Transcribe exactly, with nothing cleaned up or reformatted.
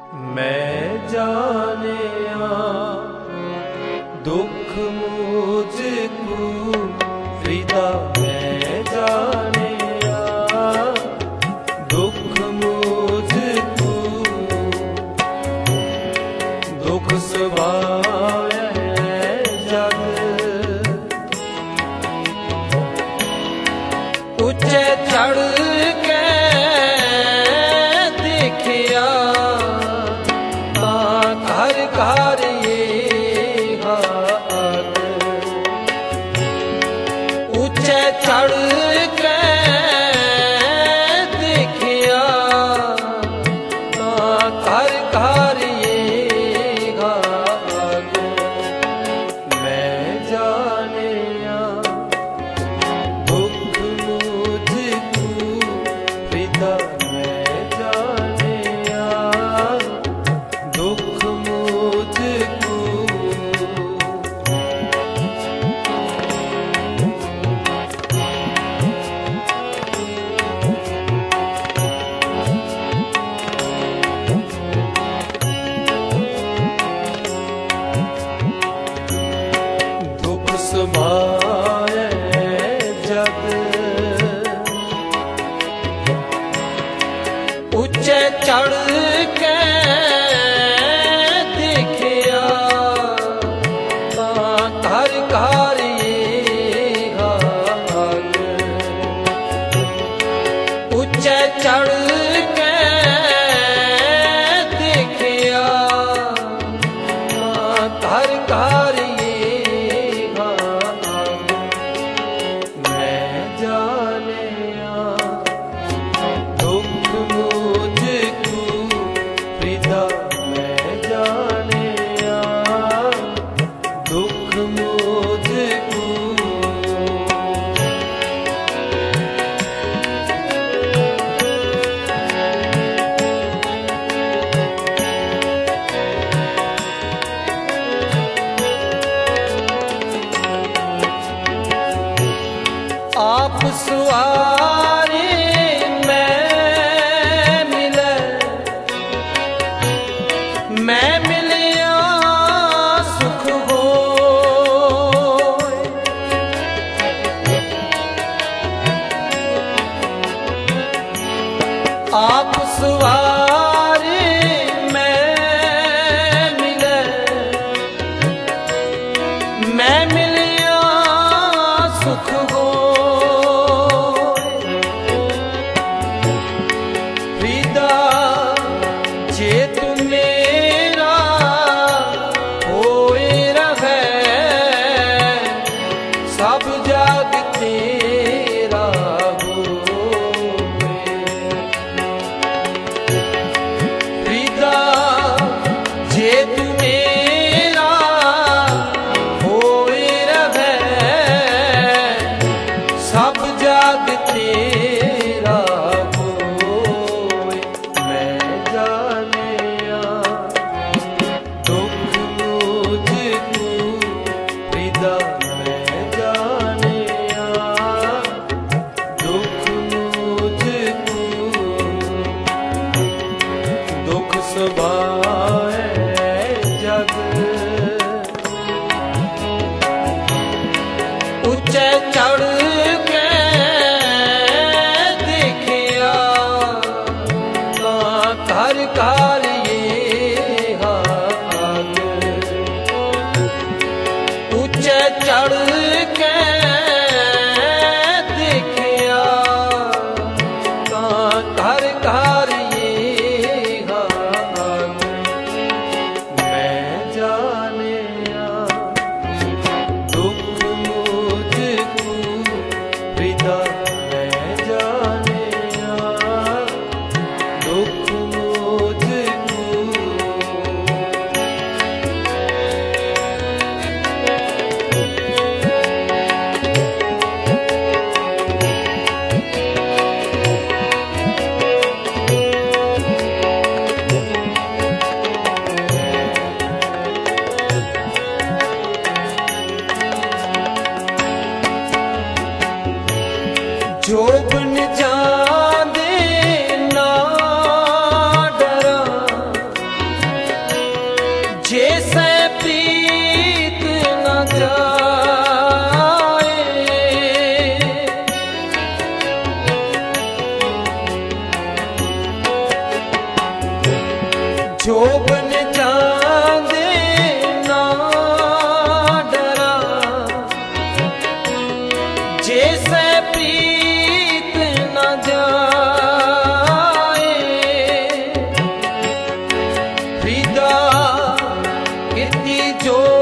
मैं जानिया दुख मुझको फ्रीदा, मैं जानिया दुख मुझको दुख सवाए जग उच्चे चढ़ के देखिया घर घर ये हाथ ऊंचे चढ़ के देखिया घर घर ये हाथ मैं जानिया दुख मुझको फ्रीदा, मैं जानिया दुख मुझको दुख समाए जग ऊंचे चढ़ के देखिया घर घर ये हाल ऊंचे चढ़ के देखिया घर घर ये हाल मैं जानिया दुख मुझको फ्रीदा, मैं जानिया दुख मुझको आप सुआरे मैं मिले, मैं मिलिया सुख हो आप सुआरे मैं मिले, मैं मिलिया सुख हो फ्रीदा जे तू मेरा होए रहे सब जग तेरा होए फ्रीदा जे तू मेरा होए रहे सब जग तेरा होए मैं जानिया दुख मुझको फ्रीदा, मैं जानिया दुख मुझको दुख सवाए जग ऊंचे चढ़ के देखिया घर घर ये हाल ऊंचे चढ़ के देखिया घर घर ये हाल शोभन चांदे ना डरा, जैसे प्रीत न जाए, हृदय कीर्ति जो